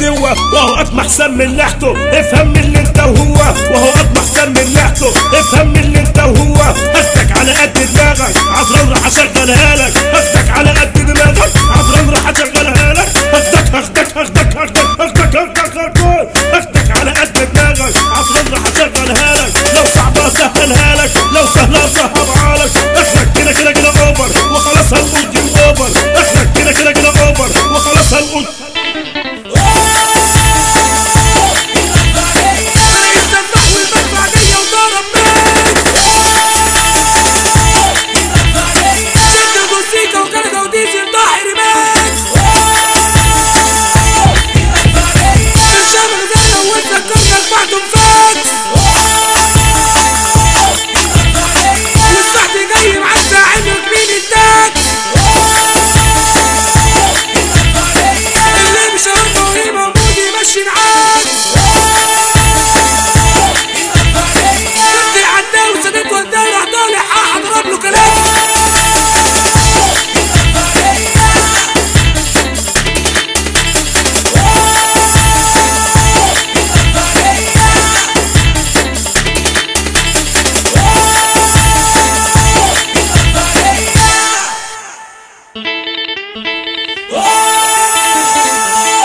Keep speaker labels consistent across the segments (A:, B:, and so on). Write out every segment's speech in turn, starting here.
A: الدوة وهو اطمح سم من لحته. افهم من اللي انت وهو وهو اطمح سم من لحته. افهم من اللي انت وهو هاخدك على قد دماغك عطران راح اشغلها لك. هاخدك على قد دماغك عطران راح اشغلها لك. هاخدك على قد دماغك عطران راح اشغلها لك. لو صعبة اسهلها لك لو سهلة اصعبها لك. اخرك كده اوفر وخلاص هنقول جيم اوفر. اخرك كده اوفر وخلاص هنقول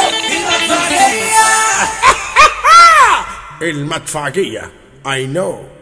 A: المدفعجية. I know.